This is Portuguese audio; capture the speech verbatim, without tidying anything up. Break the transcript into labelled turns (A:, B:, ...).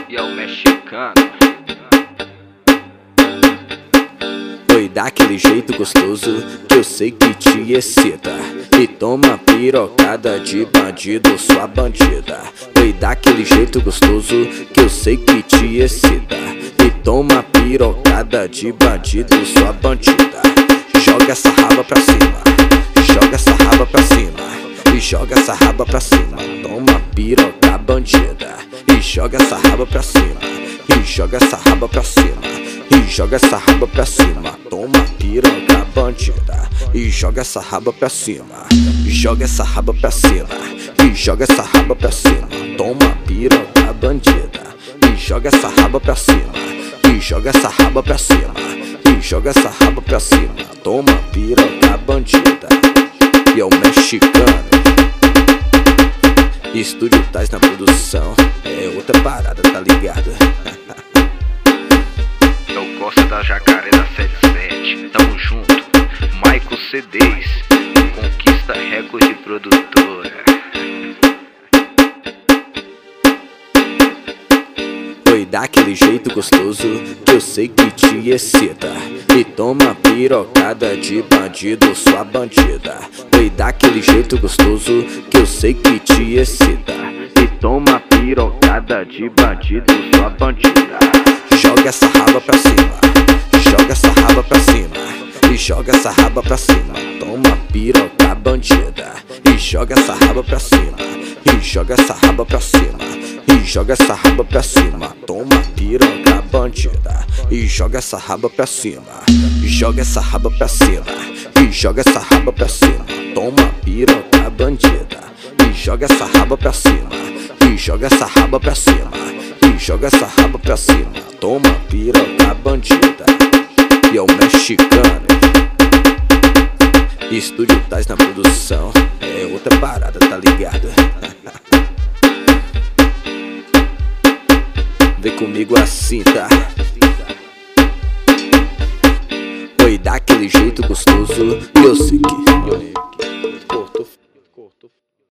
A: E é o mexicano.
B: Oi, daquele jeito gostoso que eu sei que te excita. E toma pirocada de bandido, sua bandida. Oi, daquele jeito gostoso que eu sei que te excita. E toma pirocada de bandido, sua bandida. Joga essa raba pra cima, joga essa raba pra cima. E joga essa raba pra cima, toma piroca bandida. E joga essa raba pra cima, e joga essa raba pra cima. E joga essa raba pra cima, toma piroca bandida. E joga essa raba pra cima, e joga essa raba pra cima. E joga essa raba pra cima, toma piroca bandida. E joga essa raba pra cima, e joga essa raba pra cima. E joga essa raba pra cima, toma piroca bandida. E é o mexicano. Estúdio Tais na produção, é outra parada, tá ligado?
A: É o Costa da Jacaré da setenta e sete. Tamo junto. Maico C Ds, Conquista Record de produtora.
B: Oi, daquele jeito gostoso que eu sei que te excita. E toma pirocada de bandido, sua bandida. Oi, daquele jeito gostoso que eu sei que te excita. E toma pirocada de bandido, sua bandida. Joga essa raba pra cima, joga essa raba pra cima. E joga essa raba pra cima, toma piroca bandida. E joga essa raba pra cima, e joga essa raba pra cima. E joga essa raba pra cima, toma piroca bandida. E joga essa raba pra cima, e joga essa raba pra cima. E joga essa raba pra cima, toma piroca bandida. E joga essa raba pra cima, e joga essa raba pra cima. E joga essa raba pra cima, toma piroca bandida. E é o mexicano. Estúdio Tais na produção, é outra parada, tá ligado? Vem comigo assim, tá? Oi, daquele jeito gostoso, eu sei que